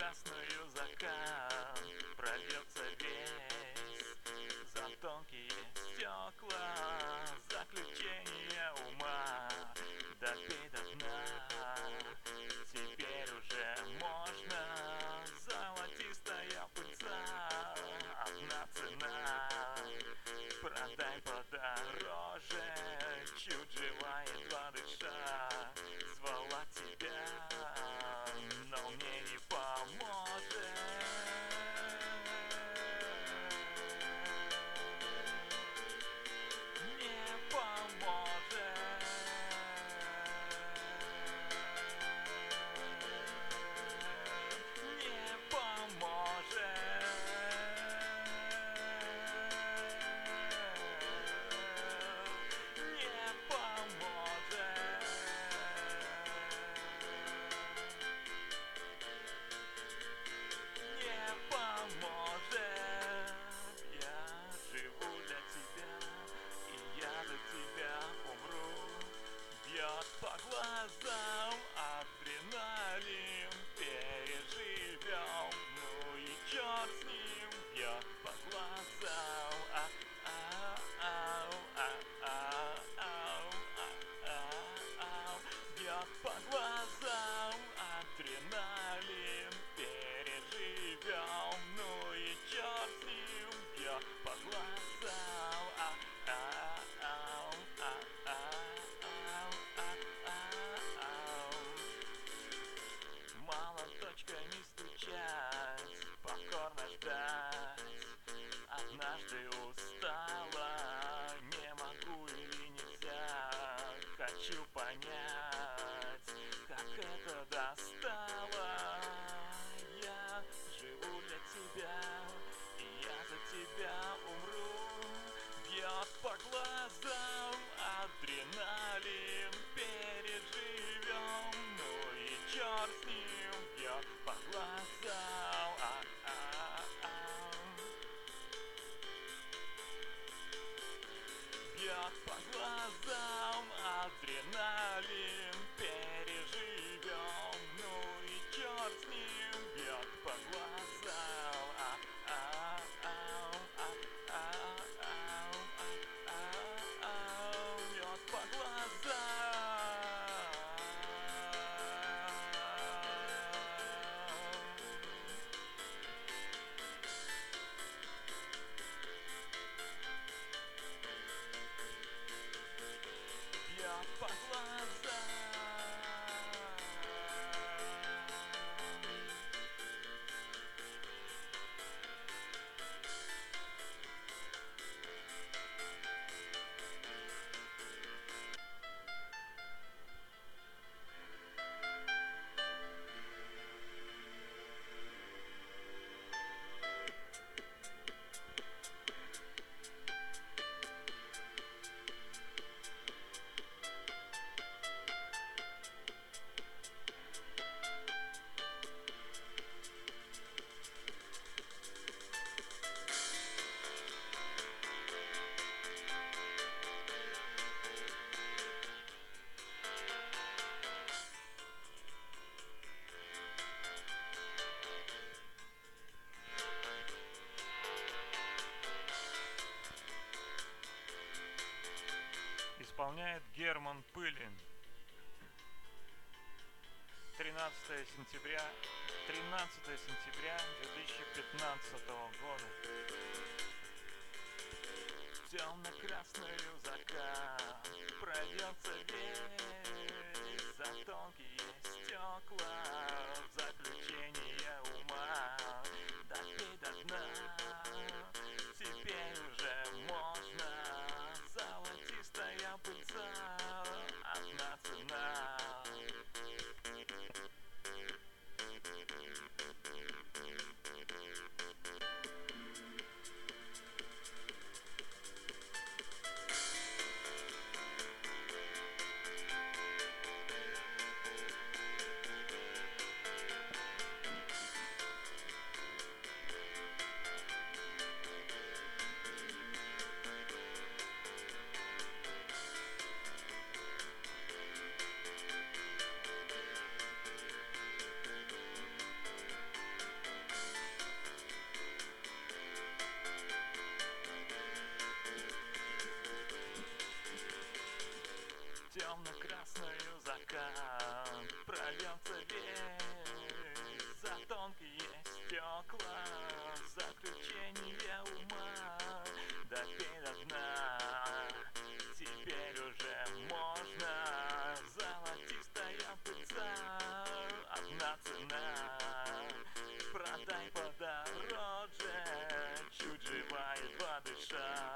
красную закат прольется весь за тонкие стекла заключение ума. Допей до дна, теперь уже можно. Золотистая пыльца, одна цена. Продай подороже, чуть жива, едва дыша. Звала тебя, но мне не поможет. Не поможет. Не поможет. Не поможет. Не поможет. Я живу для тебя, и я за тебя умру. Бьет по глазам адреналин, переживем, ну и черт с ним. Бьет по глазам, бьет по глазам адреналин, переживем, ну и черт с ним. Бьет по глазам, мало точками стучать, покорно ждать. Однажды устала, не могу или нельзя. Хочу понять, как это достало. Я живу для тебя, и я за тебя умру. Бьет по глазам адреналин, переживем, ну и черт с ним. Бьет по глазам, бьет по глазам адреналин, переживем, ну и черт с ним. Бьет по глазам, бьет по глазам. Бьет по глазам. Исполняет Герман Пылин. 13 сентября 2015 года. Темно-красную закат прольется весь за тонкие стекла заключение ума. Допей до дна, теперь уже можно. Золотистая пыльца, одна цена. прольется весь за тонкие стекла, заключение ума, допей до дна. Теперь уже можно, золотистая пыльца, одна цена, продай подороже, чуть жива едва дыша.